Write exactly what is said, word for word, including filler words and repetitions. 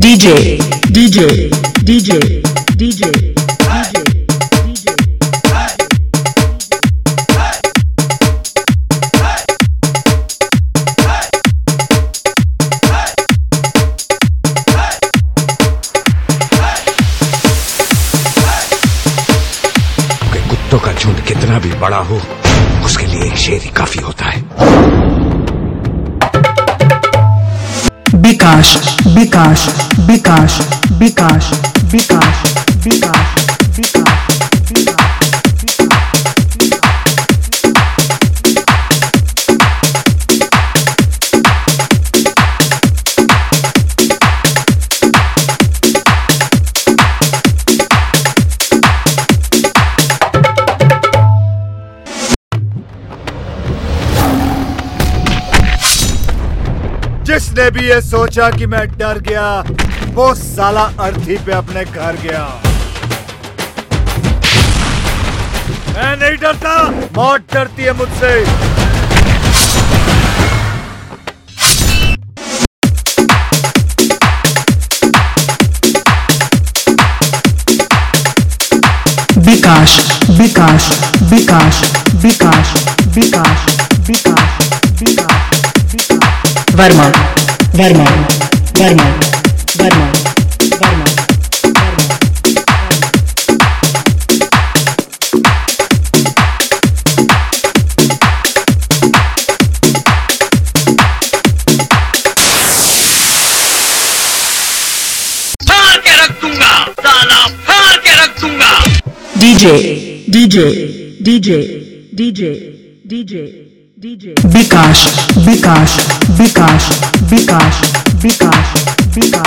DJ DJ DJ DJ कुत्तों का झुंड कितना भी बड़ा हो, उसके लिए एक शेर ही काफी होता है। विकास विकास विकास विकास विकास विकास विकास जिसने भी ये सोचा कि मैं डर गया, वो साला अर्थी पे अपने घर गया। मैं नहीं डरता, मौत डरती है मुझसे। विकास विकास विकास विकास विकास विकास विकास वर्मा वर्मा वर्मा वर्मा वर्मा फाड़ के रख दूंगा, साला फाड़ के रख दूंगा। DJ DJ DJ DJ DJ DJ Vikas Vikas Vikas Vikas Vikas विकास